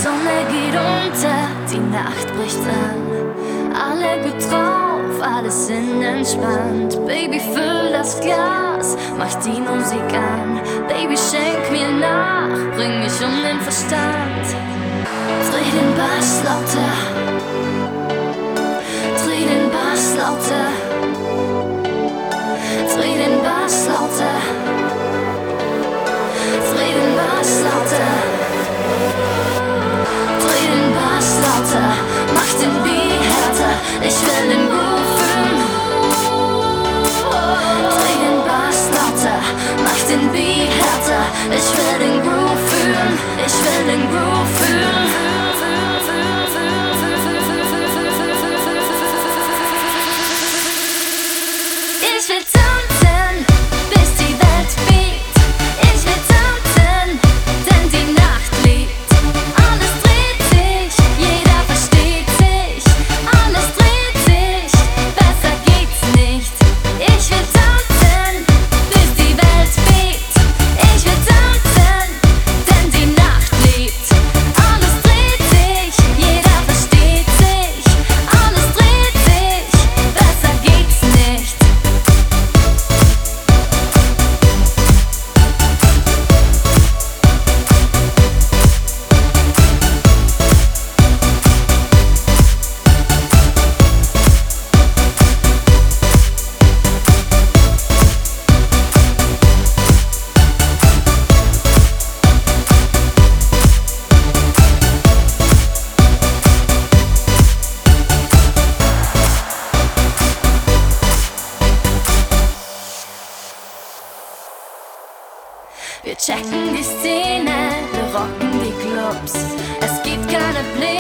Sonne geht unter, die Nacht bricht an. Alle gut drauf, alles entspannt. Baby, füll das Glas, mach die Musik an. Baby, schenk mir nach, bring mich um den Verstand. Dreh den Bass lauter, dreh den Bass lauter, dreh den Bass lauter, dreh den Bass lauter, dreh den Bass lauter, mach den Beat härter, ich will den Groove fühlen. Dreh den Bass lauter, mach den Beat härter, ich will den Groove fühlen, ich will den Groove fühlen. Ich will tanzen, bis die Welt bebt. Ich will tanzen, denn die Nacht liegt. Alles dreht sich, jeder versteht sich. Alles dreht sich, besser geht's nicht. Ich will tanzen, bis die Welt bebt. Ich will tanzen, denn die Nacht liegt. Alles dreht sich, jeder versteht sich. Alles dreht sich, besser geht's nicht. Wir checken die Szene, wir rocken die Clubs. Es gibt keine Pläne.